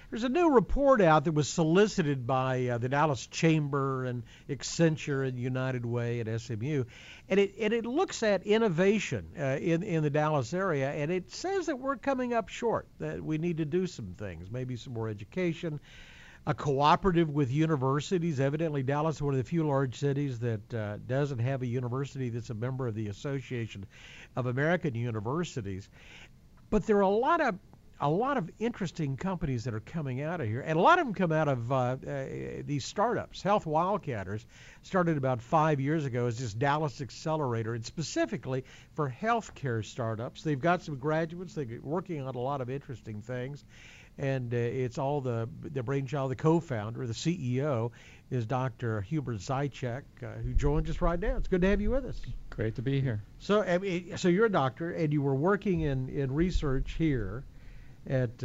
There's a new report out that was solicited by the Dallas Chamber and Accenture and United Way and SMU, and it looks at innovation in the Dallas area, and it says that we're coming up short. That we need to do some things, maybe some more education, a cooperative with universities. Evidently, Dallas is one of the few large cities that doesn't have a university that's a member of the Association of American Universities. But there are a lot of interesting companies that are coming out of here, and a lot of them come out of these startups. Health Wildcatters started about 5 years ago as this Dallas accelerator, and specifically for healthcare startups. They've got some graduates. They're working on a lot of interesting things, and it's all the brainchild. The co-founder, the CEO, is Dr. Hubert Zaitchik, who joins us right now. It's good to have you with us. Great to be here. So, so you're a doctor, and you were working in research here at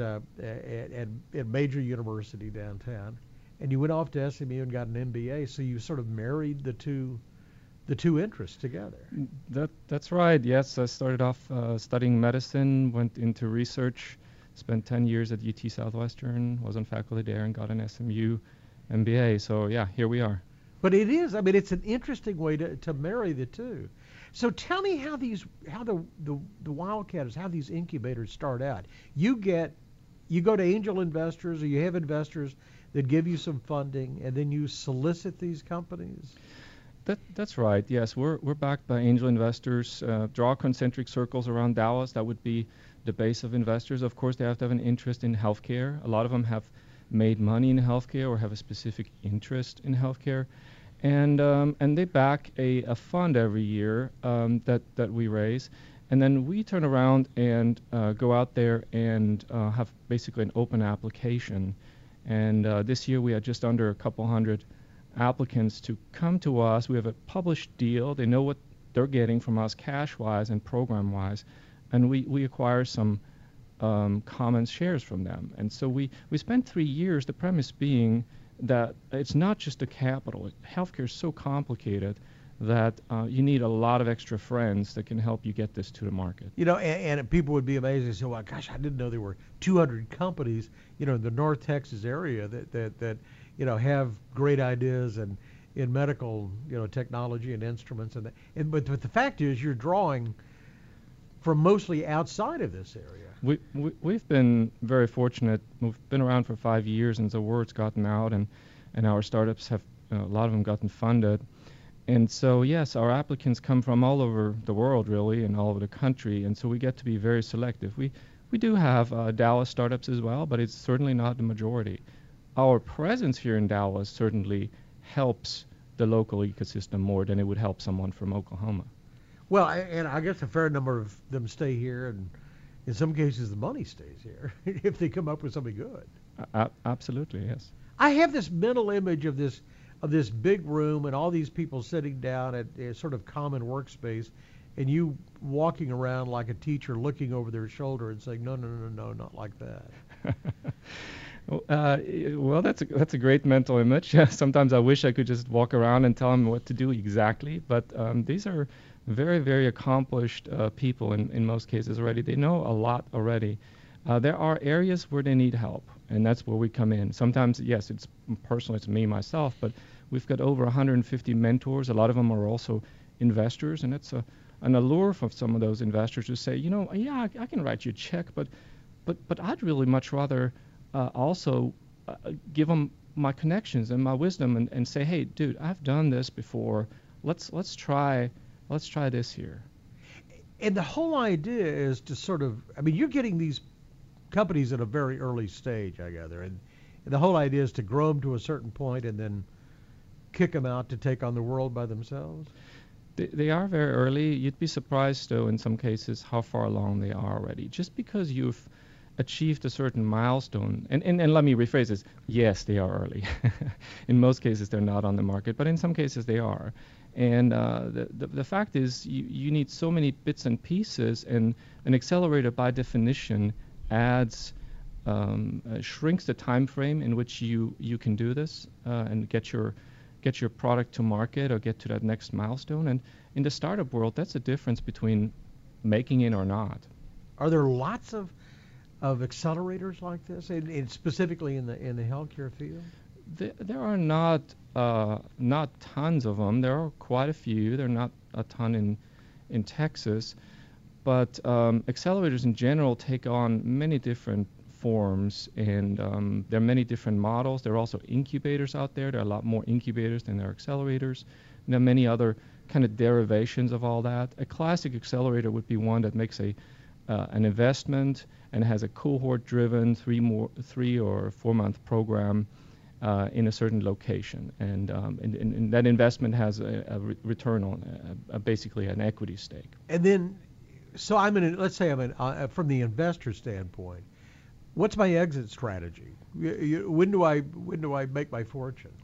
major university downtown, and you went off to SMU and got an MBA. So you sort of married the two interests together. That's right. Yes, I started off studying medicine, went into research, spent 10 years at UT Southwestern, was on faculty there, and got an SMU MBA. So yeah, here we are. But it's an interesting way to marry the two. So tell me how the Wildcatters, how these incubators start out. You go to angel investors, or you have investors that give you some funding, and then you solicit these companies. That's right. Yes, we're backed by angel investors. Draw concentric circles around Dallas. That would be the base of investors. Of course, they have to have an interest in healthcare. A lot of them have made money in healthcare or have a specific interest in healthcare. And they back a fund every year that we raise, and then we turn around and go out there and have basically an open application. And this year we had just under a couple hundred applicants to come to us. We have a published deal. They know what they're getting from us cash-wise and program-wise, and we acquire some common shares from them. And so we spent 3 years, the premise being that it's not just the capital. Healthcare is so complicated that you need a lot of extra friends that can help you get this to the market. And people would be amazed and say, well, gosh, I didn't know there were 200 companies, in the North Texas area that have great ideas and in medical, technology and instruments. But the fact is you're drawing from mostly outside of this area. We've been very fortunate. We've been around for 5 years, and the word's gotten out, and our startups have, a lot of them gotten funded. And so, yes, our applicants come from all over the world, really, and all over the country, and so we get to be very selective. We do have Dallas startups as well, but it's certainly not the majority. Our presence here in Dallas certainly helps the local ecosystem more than it would help someone from Oklahoma. Well, and I guess a fair number of them stay here, and in some cases the money stays here if they come up with something good. Absolutely, yes. I have this mental image of this big room and all these people sitting down at a sort of common workspace, and you walking around like a teacher looking over their shoulder and saying, no, not like that. Well, that's a great mental image. Sometimes I wish I could just walk around and tell them what to do exactly, but these are very, very accomplished people in most cases already. They know a lot already. There are areas where they need help, and that's where we come in. Sometimes, yes, it's personal, it's me, myself, but we've got over 150 mentors. A lot of them are also investors, and it's an allure for some of those investors to say, yeah, I can write you a check, but I'd really much rather also give them my connections and my wisdom and say, hey, dude, I've done this before. Let's try this here. And the whole idea is to sort of, you're getting these companies at a very early stage, I gather, and the whole idea is to grow them to a certain point and then kick them out to take on the world by themselves? They are very early. You'd be surprised, though, in some cases, how far along they are already. Just because you've achieved a certain milestone, and let me rephrase this, yes, they are early. In most cases, they're not on the market, but in some cases, they are. And the fact is, you need so many bits and pieces, and an accelerator, by definition, shrinks the time frame in which you can do this and get your product to market or get to that next milestone. And in the startup world, that's the difference between making it or not. Are there lots of of accelerators like this, and specifically in the healthcare field? There are not tons of them. There are quite a few. There are not a ton in Texas, but accelerators in general take on many different forms, and there are many different models. There are also incubators out there. There are a lot more incubators than there are accelerators. And there are many other kind of derivations of all that. A classic accelerator would be one that makes an investment and has a cohort-driven 3 or 4 month program in a certain location, and that investment has a return on basically an equity stake. And then, so let's say from the investor standpoint, what's my exit strategy? When do I make my fortune?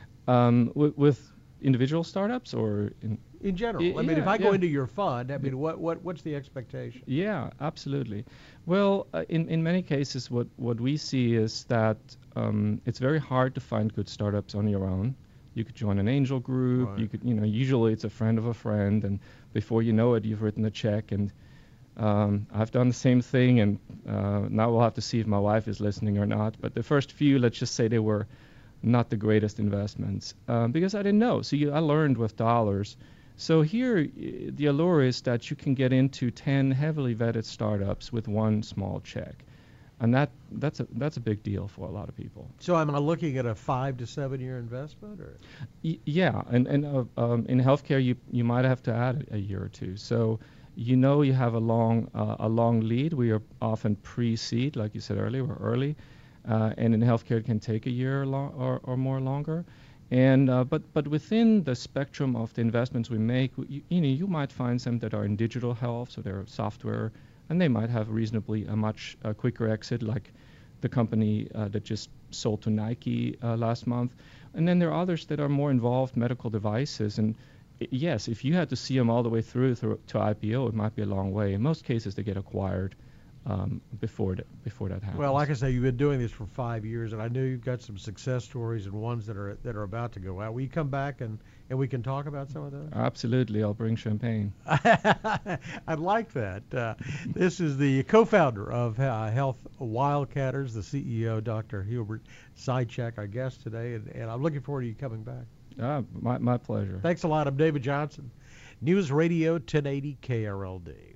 With individual startups or in general? If I go into your fund, what's the expectation? Yeah, absolutely. Well, in many cases, what we see is that it's very hard to find good startups on your own. You could join an angel group. Right. You could, usually it's a friend of a friend, and before you know it, you've written a check. And I've done the same thing, and now we'll have to see if my wife is listening or not. But the first few, let's just say they were not the greatest investments because I didn't know. So I learned with dollars. So here, the allure is that you can get into 10 heavily vetted startups with one small check, and that's a big deal for a lot of people. So am I looking at a 5 to 7 year investment, or? Yeah, and in healthcare, you might have to add a year or two. So you have a long lead. We are often pre-seed, like you said earlier, we're early, and in healthcare, it can take a year or more longer. And but within the spectrum of the investments we make, you might find some that are in digital health, so they're software, and they might have reasonably a much quicker exit, like the company that just sold to Nike last month. And then there are others that are more involved, medical devices. And yes, if you had to see them all the way through to IPO, it might be a long way. In most cases, they get acquired before that happens. Well, like I say, you've been doing this for 5 years, and I know you've got some success stories and ones that are about to go out. Will you come back and we can talk about some of those? Absolutely, I'll bring champagne. I'd like that. This is the co-founder of Health Wildcatters, the CEO, Dr. Hubert Sycak, our guest today, and I'm looking forward to you coming back. My pleasure. Thanks a lot. I'm David Johnson, News Radio 1080 KRLD.